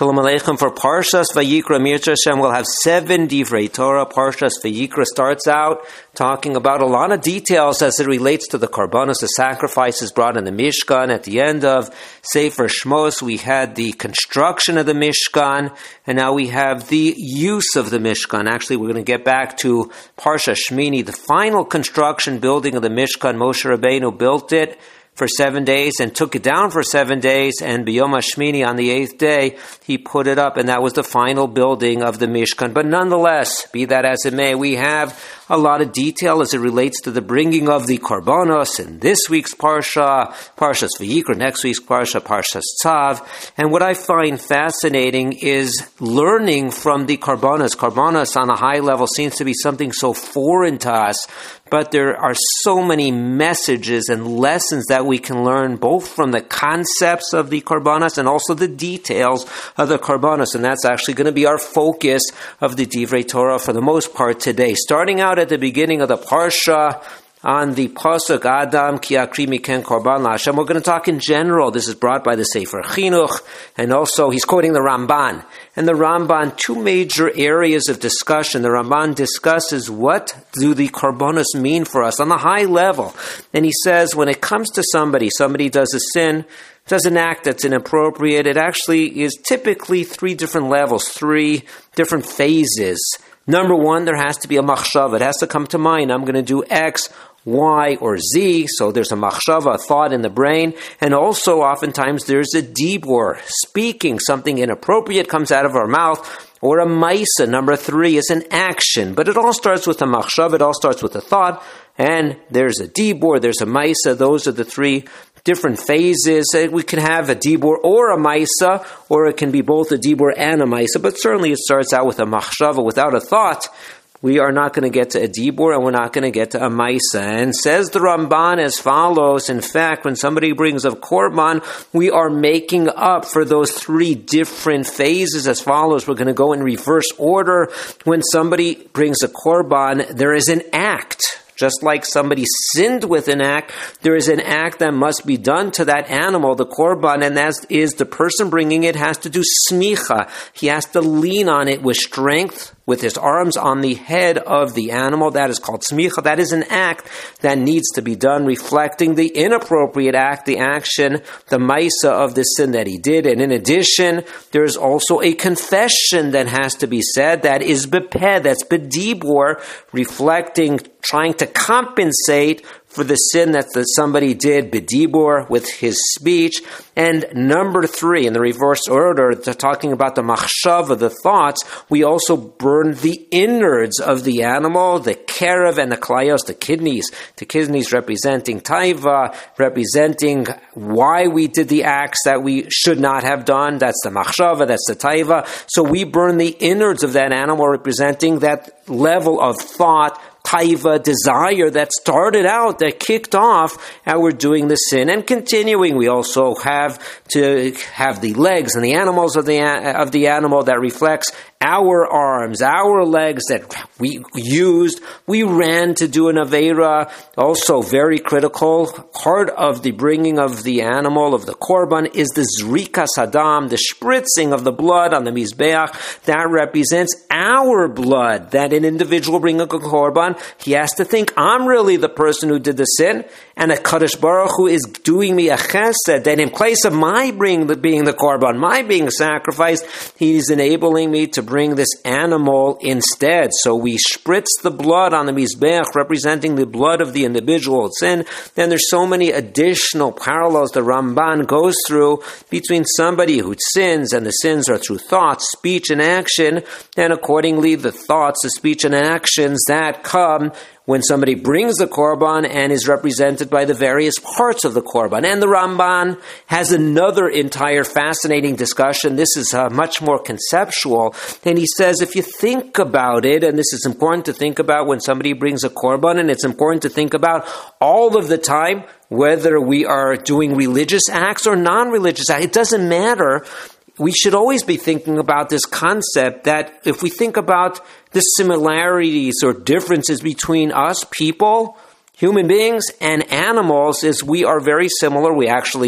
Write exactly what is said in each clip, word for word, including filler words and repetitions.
Shalom Aleichem. For Parshas Vayikra, Mirza Hashem, we'll have seven Divrei Torah. Parshas Vayikra starts out talking about a lot of details as it relates to the Karbanos, the sacrifices brought in the Mishkan. At the end of Sefer Shmos, we had the construction of the Mishkan, and now we have the use of the Mishkan. Actually, we're going to get back to Parsha Shmini, the final construction building of the Mishkan. Moshe Rabbeinu built it for seven days and took it down for seven days, and B'Yom HaShmini, on the eighth day, he put it up, and that was the final building of the Mishkan. But nonetheless, be that as it may, we have a lot of detail as it relates to the bringing of the Karbanos in this week's Parsha, Parshas Vayikra, next week's Parsha, Parshas Tzav. And what I find fascinating is learning from the Karbanos. Karbanos on a high level seems to be something so foreign to us, but there are so many messages and lessons that we can learn both from the concepts of the Karbanos and also the details of the Karbanos. And that's actually going to be our focus of the Divrei Torah for the most part today. Starting out at the beginning of the Parsha, on the Pasuk Adam Ki Akri Miken Korban LaHashem, we're going to talk in general. This is brought by the Sefer Chinuch, and also he's quoting the Ramban. And the Ramban, two major areas of discussion. The Ramban discusses what do the Karbanos mean for us on the high level. And he says when it comes to somebody, somebody does a sin, does an act that's inappropriate, it actually is typically three different levels, three different phases. Number one, there has to be a machshava. It has to come to mind. I'm going to do X, Y, or Z. So there's a machshava, a thought in the brain. And also, oftentimes, there's a dibur, speaking. Something inappropriate comes out of our mouth. Or a maisa. Number three is an action. But it all starts with a machshava. It all starts with a thought. And there's a dibur, there's a maisa. Those are the three different phases. We can have a dibur or a maisa, or it can be both a dibur and a maisa, but certainly it starts out with a machshava. Without a thought, we are not going to get to a dibur, and we're not going to get to a maisa. And says the Ramban as follows: in fact, when somebody brings a korban, we are making up for those three different phases as follows. We're going to go in reverse order. When somebody brings a korban, there is an act. Just like somebody sinned with an act, there is an act that must be done to that animal, the korban, and that is the person bringing it has to do smicha. He has to lean on it with strength, with his arms on the head of the animal. That is called smicha. That is an act that needs to be done, reflecting the inappropriate act, the action, the maisa of the sin that he did. And in addition, there is also a confession that has to be said. That is bepeh, that's bedibur, reflecting, trying to compensate for the sin that somebody did, bedibur, with his speech. And number three, in the reverse order, talking about the machshava, the thoughts, we also burn the innards of the animal, the kerev and the klayos, the kidneys. The kidneys representing taiva, representing why we did the acts that we should not have done. That's the machshava, that's the taiva. So we burn the innards of that animal, representing that level of thought, taiva, desire that started out, that kicked off, and we're doing the sin. And continuing, we also have to have the legs and the animals of the of the animal that reflects our arms, our legs that we used. We ran to do an aveira. Also very critical. Part of the bringing of the animal, of the korban, is the zrika sadam, the spritzing of the blood on the mizbeach. That represents our blood. That an individual bringing a korban, he has to think, I'm really the person who did the sin, and a Kadosh Baruch Hu is doing me a chesed, that in place of my bring the, being the korban, my being sacrificed, he's enabling me to bring this animal instead. So we spritz the blood on the mizbeach, representing the blood of the individual sin. Then there's so many additional parallels the Ramban goes through between somebody who sins, and the sins are through thought, speech, and action, and accordingly the thoughts, the speech, and actions that come when somebody brings the korban and is represented by the various parts of the korban. And the Ramban has another entire fascinating discussion. This is uh, much more conceptual. And he says, if you think about it, and this is important to think about when somebody brings a korban, and it's important to think about all of the time, whether we are doing religious acts or non-religious acts, it doesn't matter. We should always be thinking about this concept that if we think about the similarities or differences between us, people, human beings, and animals, is we are very similar. We actually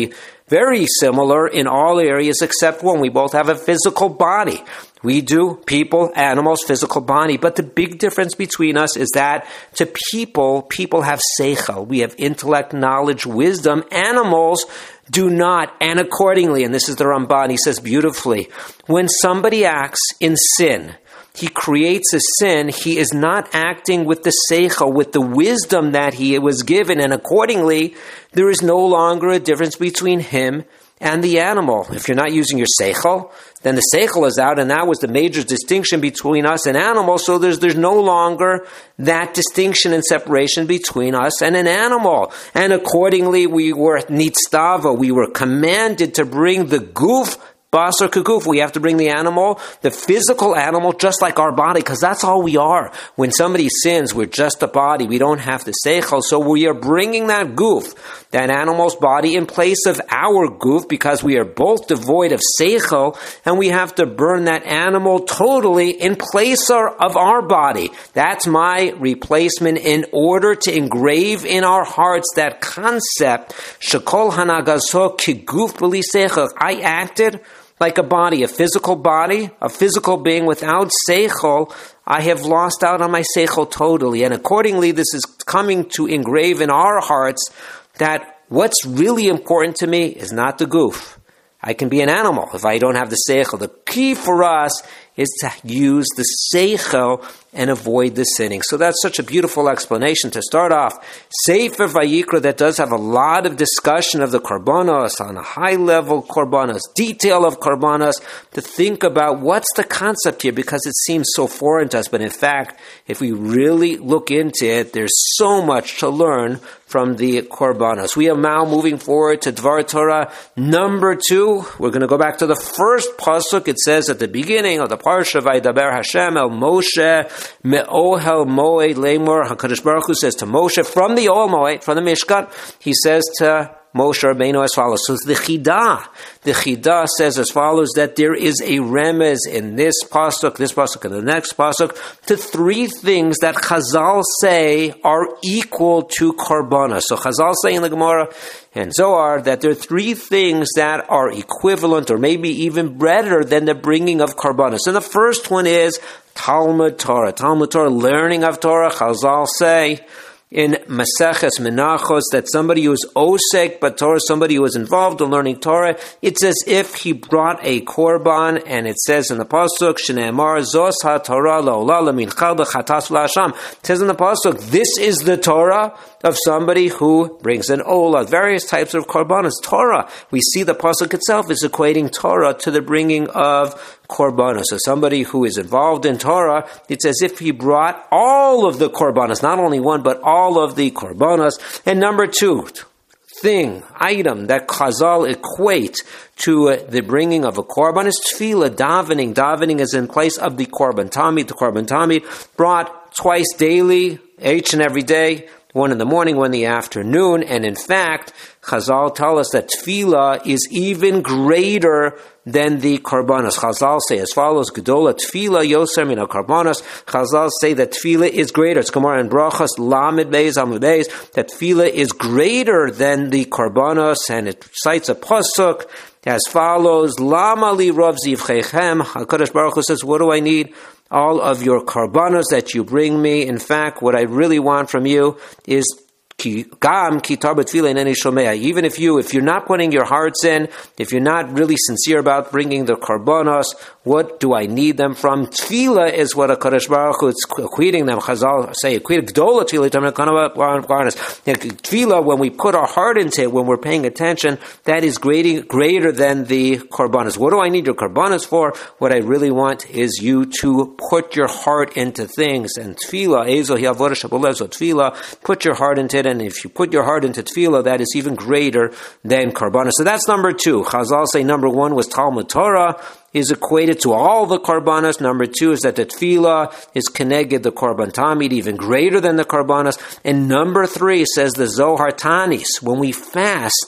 very similar in all areas except one. We both have a physical body. We do, people, animals, physical body. But the big difference between us is that to people, people have seichel. We have intellect, knowledge, wisdom. Animals do not. And accordingly, and this is the Ramban, he says beautifully, when somebody acts in sin, he creates a sin, he is not acting with the seichel, with the wisdom that he was given, and accordingly, there is no longer a difference between him and the animal. If you're not using your seichel, then the seichel is out, and that was the major distinction between us and animals, so there's there's no longer that distinction and separation between us and an animal. And accordingly, we were nitztava, we were commanded to bring the guf, basar kaguf. We have to bring the animal, the physical animal, just like our body, because that's all we are. When somebody sins, we're just a body. We don't have the seichel. So we are bringing that guf, that animal's body, in place of our guf, because we are both devoid of seichel, and we have to burn that animal totally in place of our body. That's my replacement in order to engrave in our hearts that concept, shekol hanagaso kiguf b'li seichel. I acted like a body, a physical body, a physical being without seichel. I have lost out on my seichel totally. And accordingly, this is coming to engrave in our hearts that what's really important to me is not the guf. I can be an animal if I don't have the seichel. The key for us is to use the seichel and avoid the sinning. So that's such a beautiful explanation to start off. Sefer Vayikra, that does have a lot of discussion of the korbanos, on a high level korbanos, detail of korbanos, to think about what's the concept here, because it seems so foreign to us. But in fact, if we really look into it, there's so much to learn from the korbanos. We are now moving forward to Dvar Torah number two. We're going to go back to the first pasuk. It says at the beginning of the parsha, Vaydaber Hashem el Moshe me'ohel moed lemor. HaKadosh Baruch Hu says to Moshe from the Ohel Moed, from the Mishkan, he says to Moshe Rabbeinu as follows. So the Chidah, the Chidah says as follows, that there is a remez in this pasuk, this pasuk, and the next pasuk, to three things that Chazal say are equal to korbanos. So Chazal say in the Gemara and Zohar that there are three things that are equivalent, or maybe even better than the bringing of korbanos. And the first one is Talmud Torah. Talmud Torah, learning of Torah. Chazal say in Maseches Menachos that somebody who is osek b'Torah, somebody who is involved in learning Torah, it's as if he brought a korban, and it says in the pasuk, Shneimar Zos HaTorah La'olah L'mincha L'chatas L'Hasham. It says in the pasuk, this is the Torah of somebody who brings an olah, various types of korbanos. Torah, we see the pasuk itself is equating Torah to the bringing of korbanos. So somebody who is involved in Torah, it's as if he brought all of the korbanos, not only one, but all of the korbanos. And number two, thing, item that Chazal equate to uh, the bringing of a korban is tefillah, davening. Davening is in place of the korban tamid. The korban tamid brought twice daily, each and every day, one in the morning, one in the afternoon. And in fact, Chazal tell us that tefillah is even greater than the korbanos. Chazal say as follows, Gedola tefillah yoser min ha-korbanos. Chazal say that tefillah is greater. It's Gemara in Brachos, Lamed Beis, Amud Beis, that tefillah is greater than the korbanos, and it cites a pasuk as follows, Lama li rov zivchechem. HaKadosh Baruch Hu says, what do I need? All of your korbanos that you bring me. In fact, what I really want from you is Even if you, if you're not putting your hearts in, if you're not really sincere about bringing the korbanos, what do I need them from? Tefillah is what a HaKadosh Baruch Hu is equating them. Chazal say, tefillah, when we put our heart into it, when we're paying attention, that is greater, greater than the korbanos. What do I need your korbanos for? What I really want is you to put your heart into things. And tefillah, tefillah, put your heart into it. And if you put your heart into tefillah, that is even greater than korbanos. So that's number two. Chazal say number one was Talmud Torah is equated to all the korbanos. Number two is that the tefillah is connected the korban tamid, even greater than the korbanos. And number three says the Zohar Tanis, when we fast,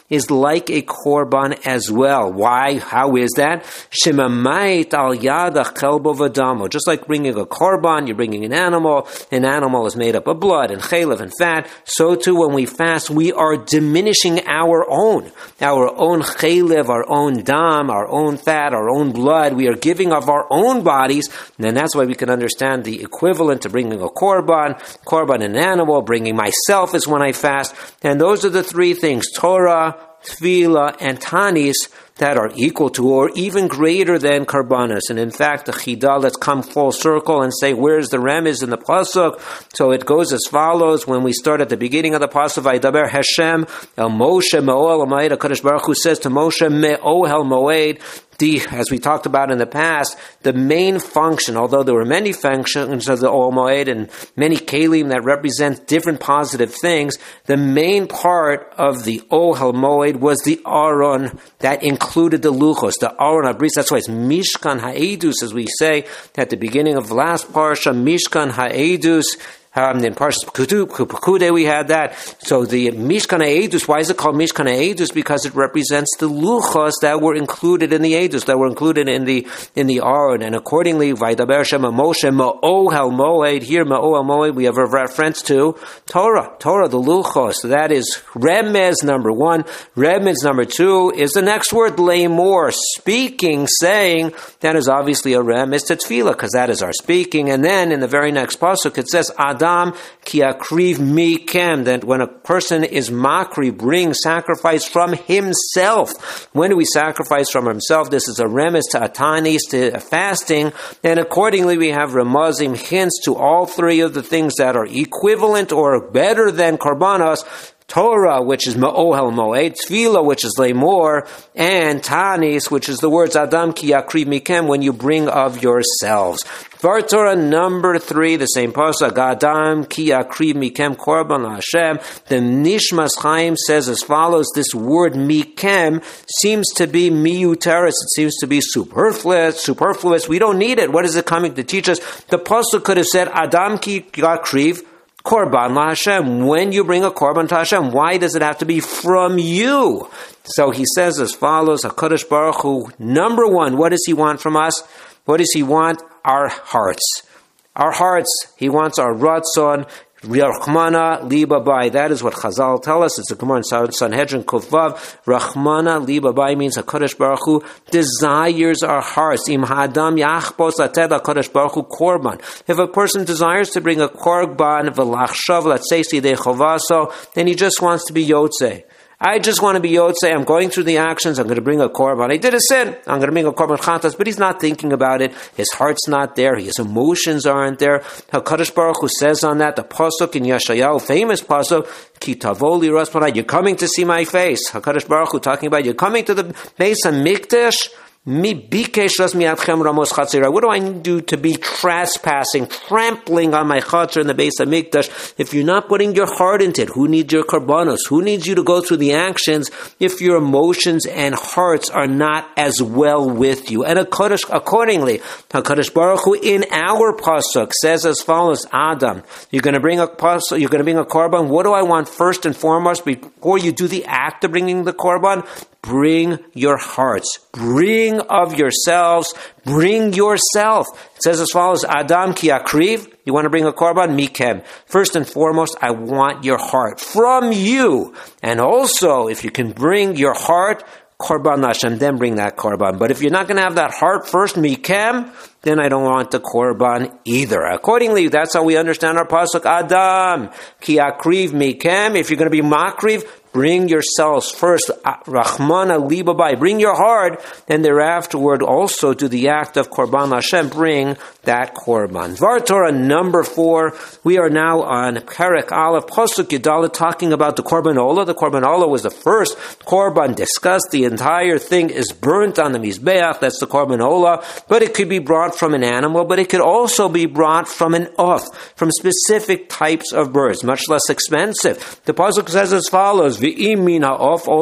is like a korban as well. Why? How is that? Shemamait al yada chelbo v'damo. Just like bringing a korban, you're bringing an animal. An animal is made up of blood and chaylev and fat. So too, when we fast, we are diminishing our own, our own chaylev, our own dam, our own fat, our own blood. We are giving of our own bodies, and that's why we can understand the equivalent to bringing a korban, korban an animal, bringing myself is when I fast. And those are the three things, Torah, Tefillah, and Tanis, that are equal to or even greater than Karbanos. And in fact, the Chidah, let's come full circle and say, where's the remiz in the Pasuk? So it goes as follows. When we start at the beginning of the Pasuk, Vaydaber Hashem, El Moshe Me'ohel Moed, HaKadosh Baruch Hu says to Moshe, Me'ohel Moed, The, as we talked about in the past, the main function, although there were many functions of the Ohel Moed and many kelim that represent different positive things, the main part of the Ohel Moed was the Aron that included the Luchos, the Aron HaBris. That's why it's Mishkan Ha'edus, as we say at the beginning of the last Parsha, Mishkan Ha'edus. Um, in Parshas Pekude we had that. So the Mishkan HaEdus, why is it called Mishkan HaEdus? Because it represents the luchos that were included in the Edus, that were included in the in the Aron. And accordingly, Vaydaber Hashem Moshe Ma'ohel Moed. Here, Ma'ohel Moed, we have a reference to Torah, Torah, the luchos. So that is Remez number one. Remez number two is the next word, Lamor, speaking, saying. That is obviously a Remez to Tefillah, because that is our speaking. And then in the very next pasuk, it says Adam ki akriv mikem, that when a person is makri, bring sacrifice from himself. When do we sacrifice from himself? This is a remes to atanis, to fasting, and accordingly we have remazim, hints to all three of the things that are equivalent or better than korbanos. Torah, which is Ma'ohel Moed, Tefillah, which is Lamor, and Tanis, which is the words Adam ki yakriv mikem, when you bring of yourselves. Var Torah number three, the same pasuk, Adam ki yakriv mikem korban Hashem. The Nishmas Chaim says as follows: this word mikem seems to be miuteris, it seems to be superfluous. Superfluous. We don't need it. What is it coming to teach us? The pasuk could have said Adam ki yakriv Korban la Hashem. When you bring a korban to Hashem, why does it have to be from you? So he says as follows, HaKadosh Baruch Hu, number one, what does he want from us? What does he want? Our hearts. Our hearts. He wants our ratzon, Rachmana libabai. That is what Chazal tell us. It's a Gemara in Sanhedrin Kufvav. Rachmana libabai means HaKadosh Baruch Hu desires our hearts. Im ha'adam yachpos lated HaKadosh Baruch Hu korban. If a person desires to bring a korban v'lachshav latzesi de chovaso, then he just wants to be yotzei. I just want to be yotzei. I'm going through the actions. I'm going to bring a korban. I did a sin. I'm going to bring a korban chatas, but he's not thinking about it. His heart's not there. His emotions aren't there. HaKadosh Baruch Hu says on that, the pasuk in Yeshayahu, famous pasuk, Ki tavo li raspanai. You're coming to see my face. HaKadosh Baruch Hu talking about you're coming to the Beis HaMikdash. Mi bikesh las miatchem ramos chatzira. What do I do to be trespassing, trampling on my chatzir in the Beis HaMikdash if you're not putting your heart into it? Who needs your karbanos? Who needs you to go through the actions if your emotions and hearts are not as well with you? And accordingly, HaKadosh Baruch Hu in our pasuk says as follows: Adam, you're going to bring a pasuk, you're going to bring a korban. What do I want first and foremost before you do the act of bringing the korban? Bring your hearts. Bring of yourselves. Bring yourself. It says as follows, Adam ki akriv. You want to bring a korban? Mikem. First and foremost, I want your heart from you. And also, if you can bring your heart, korban Hashem, then bring that korban. But if you're not going to have that heart first, mikem, then I don't want the korban either. Accordingly, that's how we understand our pasuk. Adam ki akriv mikem. If you're going to be makriv, bring yourselves first, Rachmana libabai, bring your heart, and thereafterward also do the act of Korban Hashem, bring that Korban. Dvar Torah number four, we are now on Perek Aleph, Pasuk Yudaleh, talking about the Korban Olah. The Korban Olah was the first Korban discussed. The entire thing is burnt on the Mizbeach, that's the Korban Olah, but it could be brought from an animal, but it could also be brought from an off, from specific types of birds, much less expensive. The Pasuk says as follows, if you bring a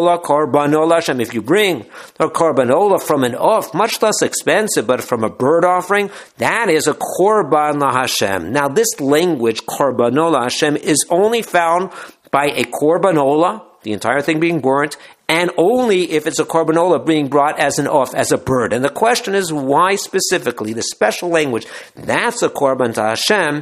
korban olah from an off, much less expensive, but from a bird offering, that is a korban la Hashem. Now, this language, korban olah Hashem, is only found by a korban olah, the entire thing being burnt, and only if it's a korban olah being brought as an off, as a bird. And the question is, why specifically the special language? That's a korban to Hashem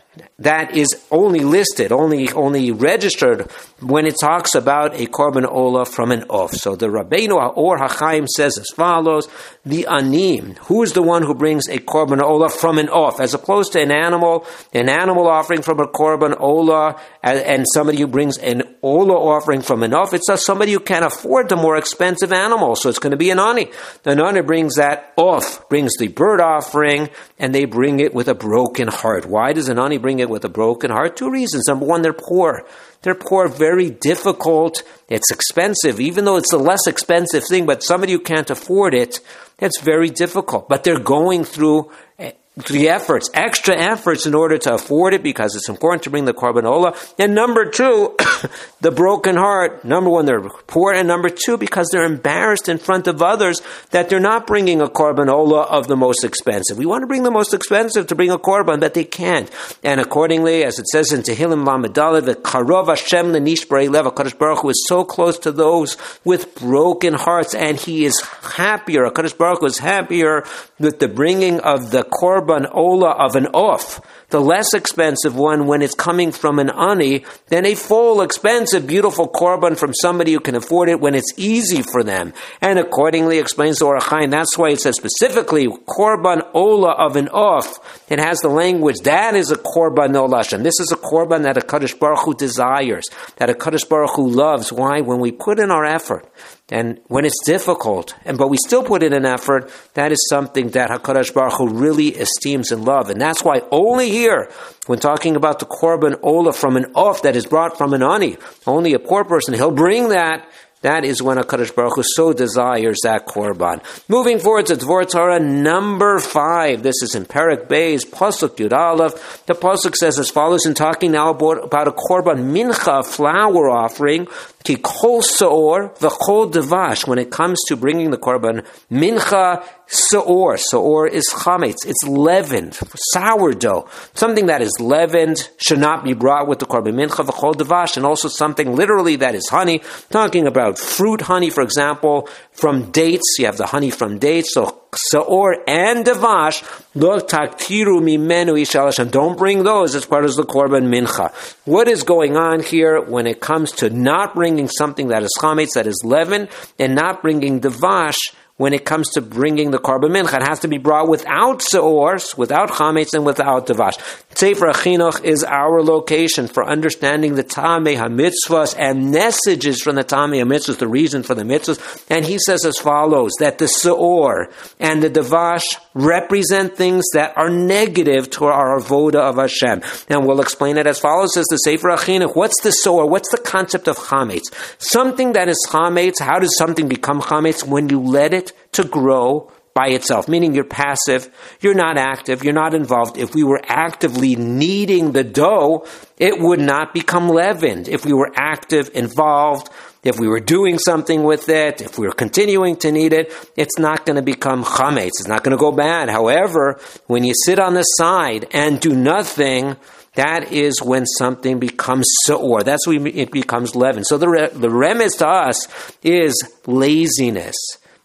that is only listed, only only registered when it talks about a korban olah from an off. So the Rabbeinu Or HaChaim says as follows: the anim, who is the one who brings a korban olah from an off, as opposed to an animal, an animal offering from a korban olah, and, and somebody who brings an olah offering from an off. It's just somebody who can't afford the more expensive animal, so it's going to be an ani. The ani brings that off, brings the bird offering, and they bring it with a broken heart. Why does an ani bring it with a broken heart? Two reasons. Number one, they're poor. They're poor, very difficult. It's expensive, even though it's a less expensive thing, but somebody who can't afford it, it's very difficult. But they're going through the efforts, extra efforts in order to afford it, because it's important to bring the korban olah. And number two, the broken heart. Number one, they're poor, and number two, because they're embarrassed in front of others that they're not bringing a korban olah of the most expensive. We want to bring the most expensive to bring a korban, but they can't. And accordingly, as it says in Tehillim Lamed Daled, the Karov Hashem lenishbarei lev, HaKadosh Baruch Hu is so close to those with broken hearts, and He is happier. HaKadosh Baruch Hu is happier with the bringing of the korban Korban olah of an off, the less expensive one, when it's coming from an ani, than a full, expensive, beautiful korban from somebody who can afford it when it's easy for them. And accordingly, explains the Or HaChaim, that's why it says specifically korban olah of an off. It has the language, that is a korban olah Hashem. This is a korban that a Kadosh Baruch Hu desires, that a Kadosh Baruch Hu loves. Why? When we put in our effort, and when it's difficult, and but we still put in an effort, that is something that HaKadosh Baruch Hu really esteems and loves. And that's why only here, when talking about the korban olah from an off that is brought from an ani, only a poor person, he'll bring that. That is when HaKadosh Baruch Hu so desires that korban. Moving forward to Dvor Torah number five. This is in Perek Beis, Pasuk Yud Aleph. The Pasuk says as follows, in talking now about, about a korban mincha, a flour offering, ki kol seor v'chol devash. When it comes to bringing the korban mincha, seor. Seor is chametz. It's leavened, sourdough. Something that is leavened should not be brought with the korban mincha v'chol devash. And also something literally that is honey. Talking about fruit honey, for example, from dates. You have the honey from dates. So seor and devash, lo taktiru mimenu yishal Hashem. Don't bring those as part of the korban mincha. What is going on here when it comes to not bringing something that is chametz, that is leavened, and not bringing devash? When it comes to bringing the korban mincha, it has to be brought without seor, without chametz, and without devash. Sefer HaChinuch is our location for understanding the Tamei HaMitzvahs and messages from the Tamei HaMitzvahs, the reason for the mitzvahs. And he says as follows, that the seor and the devash represent things that are negative to our avoda of Hashem. And we'll explain it as follows, says the Sefer HaChinuch. What's the seor? What's the concept of chametz? Something that is chametz, how does something become chametz? When you let it to grow by itself, meaning you're passive, you're not active, you're not involved. If we were actively kneading the dough, it would not become leavened. If we were active, involved, if we were doing something with it, if we were continuing to knead it, it's not going to become chametz. It's not going to go bad. However, when you sit on the side and do nothing, that is when something becomes seor. That's when it becomes leavened. So the re- the remez to us is laziness,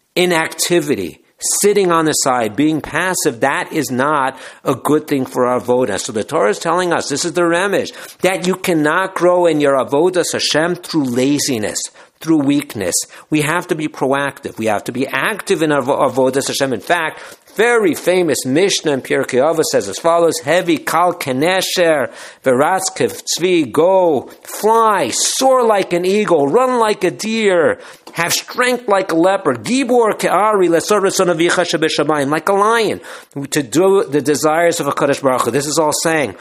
inactivity, sitting on the side, being passive. That is not a good thing for our avodah. So the Torah is telling us, this is the remez, that you cannot grow in your avodah Hashem through laziness, through weakness. We have to be proactive. We have to be active in our avodah Hashem. In fact, very famous Mishnah in Pirkei Avos says as follows, Heavy kal kenesher, veratz tzvi, go, fly, soar like an eagle, run like a deer, have strength like a leopard, gibor ke'ari, lesor son avicha shebeshamayim, like a lion, to do the desires of a HaKadosh Baruch Hu. This is all saying,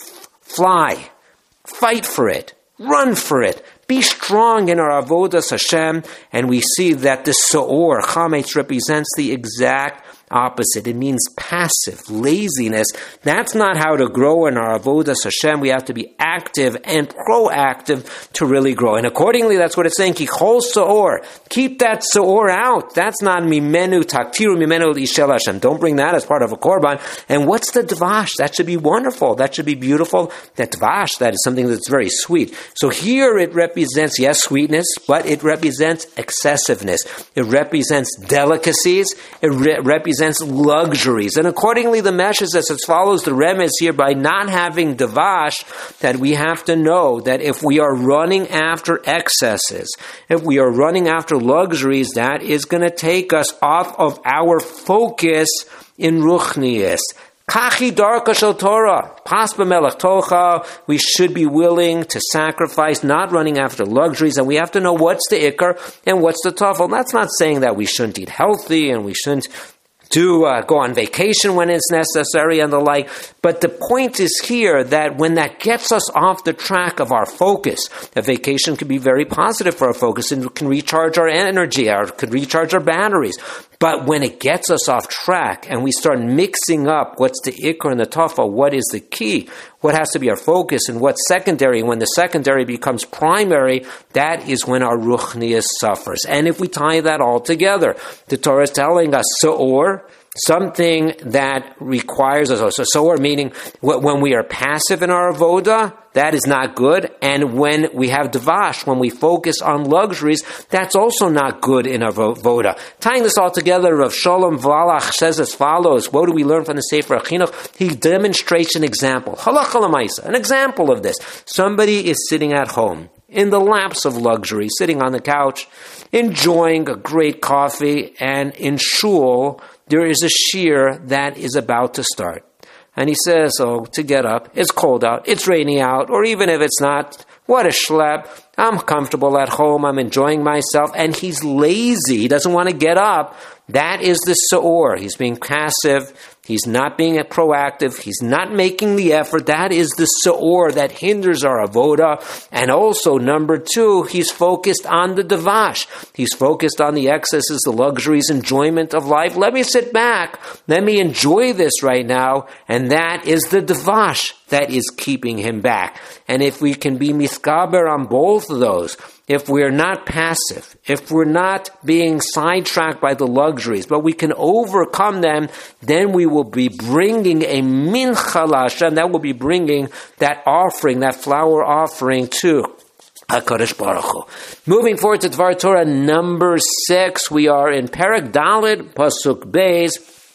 fly, fight for it, run for it, be strong in our avodas Hashem. And we see that the seor, chametz, represents the exact opposite. It means passive, laziness. That's not how to grow in our avodas Hashem. We have to be active and proactive to really grow. And accordingly, that's what it's saying. Kichol seor. Keep that seor out. That's not mimenu taktiru mimenu l'ishel Hashem. Don't bring that as part of a korban. And what's the dvash? That should be wonderful. That should be beautiful. That dvash, that is something that's very sweet. So here it represents, yes, sweetness, but it represents excessiveness. It represents delicacies. It re- represents luxuries. And accordingly, the message is as follows. The remez here, by not having dvash, that we have to know that if we are running after excesses, if we are running after luxuries, that is going to take us off of our focus in ruchnius. Kachi darka shel Torah, pas b'melech tocha. We should be willing to sacrifice, not running after luxuries, and we have to know what's the ikar and what's the tafel. That's not saying that we shouldn't eat healthy and we shouldn't do uh, go on vacation when it's necessary and the like. But the point is here that when that gets us off the track of our focus, a vacation can be very positive for our focus and can recharge our energy, or could recharge our batteries. But when it gets us off track and we start mixing up what's the ikar and the tafel, what is the key, what has to be our focus, and what's secondary, when the secondary becomes primary, that is when our ruchnius suffers. And if we tie that all together, the Torah is telling us, seor, something that requires us. So seor meaning when we are passive in our avoda, that is not good. And when we have dvash, when we focus on luxuries, that's also not good in our avoda. Tying this all together, Rav Shalom Valach says as follows. What do we learn from the Sefer HaChinuch? He demonstrates an example. Halacha l'maisa, an example of this. Somebody is sitting at home in the laps of luxury, sitting on the couch, enjoying a great coffee, and in shul, there is a shir that is about to start. And he says, oh, to get up, it's cold out, it's rainy out, or even if it's not, what a schlep, I'm comfortable at home, I'm enjoying myself, and he's lazy, he doesn't want to get up. That is the seor. He's being passive, he's not being proactive, he's not making the effort. That is the seor that hinders our avoda. And also, number two, he's focused on the dvash. He's focused on the excesses, the luxuries, enjoyment of life. Let me sit back, let me enjoy this right now, and that is the dvash that is keeping him back. And if we can be miskaber on both of those, if we're not passive, if we're not being sidetracked by the luxuries, but we can overcome them, then we will be bringing a mincha l'Hashem, that will be bringing that offering, that flower offering to HaKadosh Baruch Hu. Moving forward to Dvar Torah number six, we are in Perek Daled, Pasuk Beis.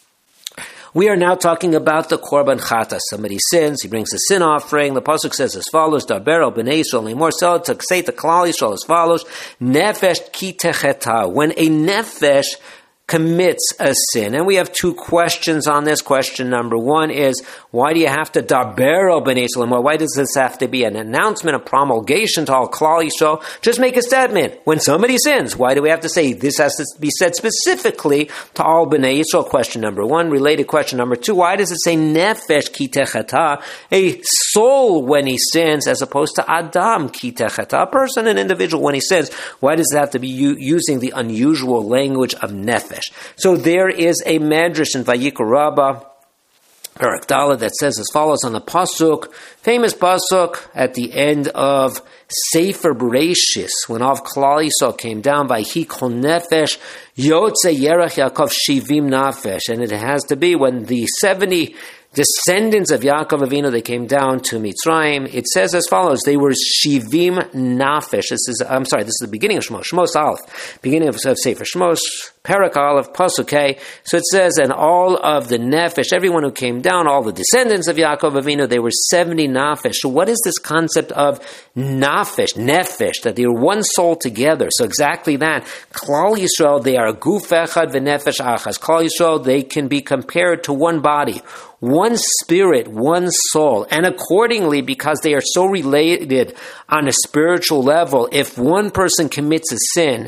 We are now talking about the Korban Chata. Somebody sins, he brings a sin offering. The pasuk says as follows: Daber el bnei Yisrael limor sel taksei teklal Yisrael as follows: Nefesh ki techeta. When a nefesh commits a sin. And we have two questions on this. Question number one is, why do you have to daber el bnei Yisrael? Why does this have to be an announcement, a promulgation to all Klal Yisrael? Just make a statement. When somebody sins, why do we have to say this has to be said specifically to all bnei Yisrael? Question number one. Related question number two, why does it say nefesh ki techeta, a soul when he sins, as opposed to adam ki techeta, a person, an individual when he sins? Why does it have to be u- using the unusual language of nefesh? So there is a medrash in Vayikra Rabbah, Perek Daled, that says as follows on the pasuk, famous pasuk at the end of Sefer Bereshis, when all of Klal Yisrael came down, Vayhi kol nefesh yotze yerach Yaakov shivim nafesh, and it has to be when the seventy descendants of Yaakov Avinu, they came down to Mitzrayim. It says as follows: they were shivim nafesh. This is, I'm sorry, this is the beginning of Shmos, Shmos Aleph, beginning of, of Sefer Shmos, Perek Aleph, Pasuk Hey. So it says, and all of the nefesh, everyone who came down, all the descendants of Yaakov Avinu, they were seventy nafesh. So what is this concept of nafesh, nefesh, that they were one soul together? So exactly that. Klal Yisrael, they are guf echad v'nefesh achas. Klal Yisrael, they can be compared to one body, one spirit, one soul. And accordingly, because they are so related on a spiritual level, if one person commits a sin,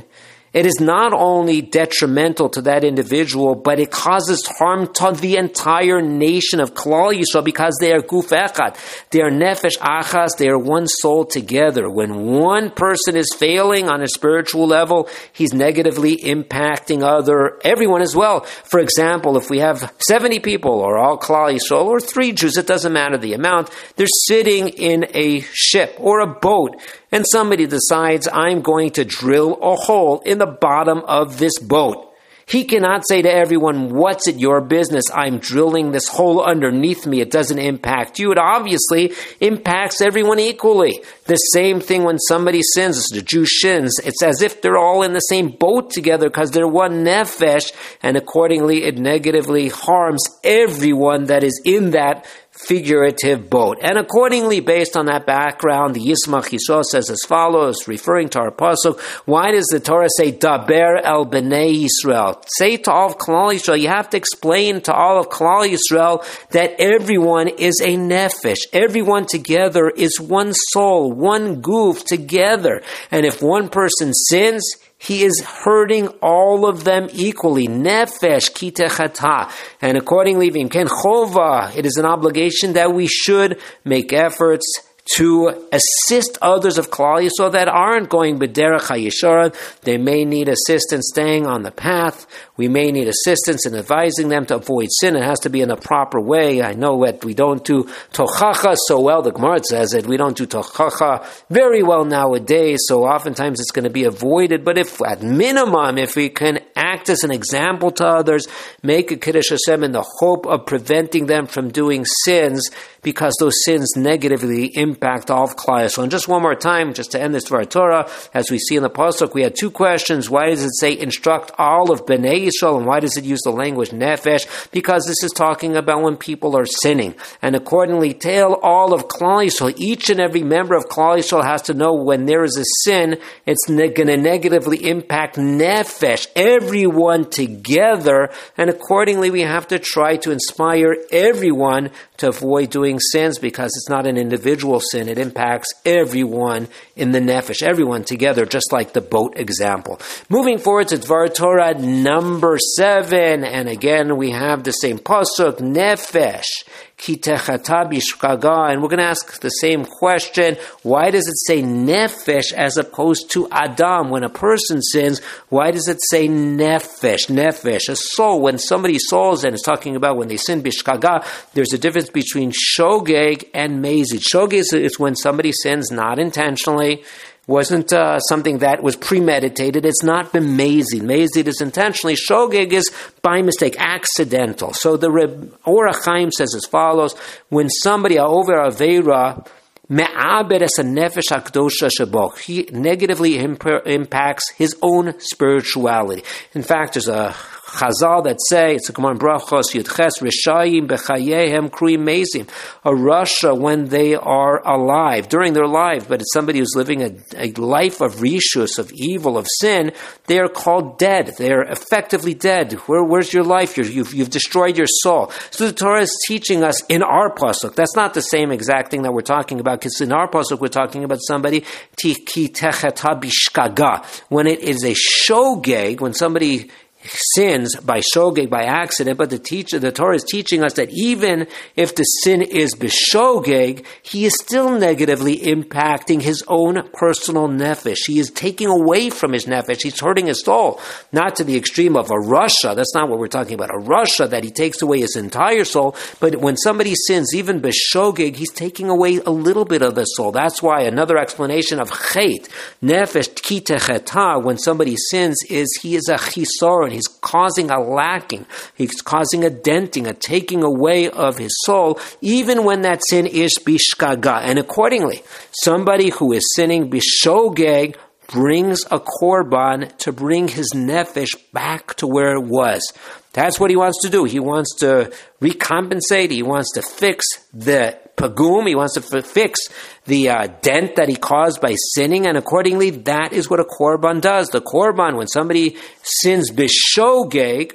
it is not only detrimental to that individual, but it causes harm to the entire nation of Klal Yisrael because they are guf echad. They are nefesh achas. They are one soul together. When one person is failing on a spiritual level, he's negatively impacting other, everyone as well. For example, if we have seventy people, or all Klal Yisrael, or three Jews, it doesn't matter the amount, they're sitting in a ship or a boat, and somebody decides, I'm going to drill a hole in the bottom of this boat. He cannot say to everyone, what's it your business? I'm drilling this hole underneath me. It doesn't impact you. It obviously impacts everyone equally. The same thing when somebody sins, as the Jew sins, it's as if they're all in the same boat together because they're one nefesh, and accordingly it negatively harms everyone that is in that figurative boat. And accordingly, based on that background, the Yismach Yisrael says as follows, referring to our pasuk, why does the Torah say, Daber el b'nei Yisrael? Say to all of Klal Yisrael, you have to explain to all of Klal Yisrael that everyone is a nefesh. Everyone together is one soul, one guf together. And if one person sins, he is hurting all of them equally. Nefesh ki techata. And accordingly, v'imken chova, it is an obligation that we should make efforts to assist others of Klal Yisrael that aren't going b'derech hayishara. They may need assistance staying on the path. We may need assistance in advising them to avoid sin. It has to be in a proper way. I know that we don't do tochacha so well. The Gemara says it. We don't do tochacha very well nowadays, so oftentimes it's going to be avoided. But if, at minimum, if we can act as an example to others, make a Kiddush Hashem in the hope of preventing them from doing sins, because those sins negatively impact all of Klal Yisrael. And just one more time, just to end this Dvar Torah, as we see in the pasuk, we had two questions. Why does it say instruct all of Bnei Yisrael, and why does it use the language nefesh? Because this is talking about when people are sinning. And accordingly, tell all of Klal Yisrael, each and every member of Klal Yisrael has to know when there is a sin, it's ne- going to negatively impact nefesh, everyone together. And accordingly, we have to try to inspire everyone to avoid doing sins, because it's not an individual sin. It impacts everyone in the nefesh, everyone together, just like the boat example. Moving forward to Dvar Torah number seven, and again we have the same pasuk, nefesh ki techata bishkaga, and we're going to ask the same question. Why does it say nefesh as opposed to adam? When a person sins, why does it say nefesh? Nefesh, a soul. When somebody souls, and it's talking about when they sin bishkaga, there's a difference between shogeg and mezid. Shogeg is when somebody sins not intentionally, wasn't uh, something that was premeditated. It's not b'mezid. Mezid is intentionally. Shogeg is by mistake, accidental. So the Reb Orach Chaim says as follows: when somebody over aveira me'abed es nefesh hakdosha shebo, he negatively imp- impacts his own spirituality. In fact, there's a Chazal that say, it's a Gemara in Brachos, Yudches, Rishayim bechayehem kruim mezim. A Rasha, when they are alive, during their life, but it's somebody who's living a, a life of rishus, of evil, of sin, they are called dead. They are effectively dead. Where, where's your life? You're, you've, you've destroyed your soul. So the Torah is teaching us in our pasuk. That's not the same exact thing that we're talking about, because in our pasuk we're talking about somebody, Tiki techeta bishkaga. When it is a shogeg, when somebody sins by shogeg, by accident, but the teacher, the Torah is teaching us that even if the sin is b'shogeg, he is still negatively impacting his own personal nefesh. He is taking away from his nefesh. He's hurting his soul. Not to the extreme of a rasha. That's not what we're talking about. A rasha, that he takes away his entire soul. But when somebody sins, even b'shogeg, he's taking away a little bit of the soul. That's why another explanation of chet, nefesh ki techeta, when somebody sins, is he is a chisoron. He's causing a lacking. He's causing a denting, a taking away of his soul, even when that sin is bishkaga. And accordingly, somebody who is sinning bishogeg brings a korban to bring his nefesh back to where it was. That's what he wants to do. He wants to recompensate. He wants to fix the pagum. He wants to f- fix the uh, dent that he caused by sinning. And accordingly, that is what a korban does. The korban, when somebody sins bishogeg,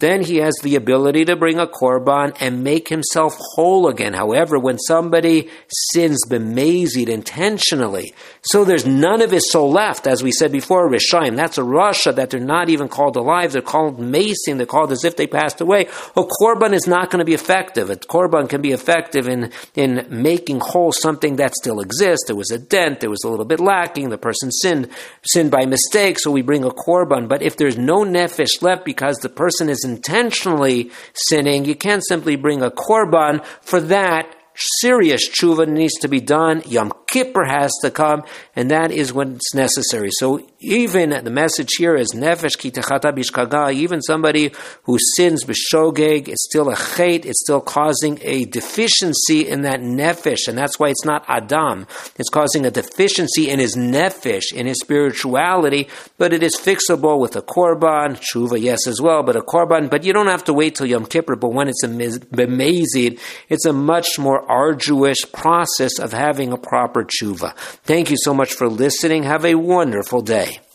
then he has the ability to bring a korban and make himself whole again. However, when somebody sins b'mezid intentionally, so there's none of his soul left, as we said before, Rishayim, that's a rasha that they're not even called alive, they're called macing, they're called as if they passed away. A korban is not going to be effective. A korban can be effective in, in making whole something that still exists. There was a dent, there was a little bit lacking, the person sinned, sinned by mistake, so we bring a korban. But if there's no nefesh left because the person is intentionally sinning, you can't simply bring a korban. For that, serious tshuva needs to be done. Yom Kippur has to come, and that is when it's necessary. So even the message here is nefesh ki techata bishkaga. Even somebody who sins b'shogeg, it's still a chet, it's still causing a deficiency in that nefesh, and that's why it's not adam. It's causing a deficiency in his nefesh, in his spirituality, but it is fixable with a korban, tshuva yes as well, but a korban, but you don't have to wait till Yom Kippur. But when it's a b'mezid, it's a much more arduous process of having a proper tshuva. Thank you so much for listening. Have a wonderful day.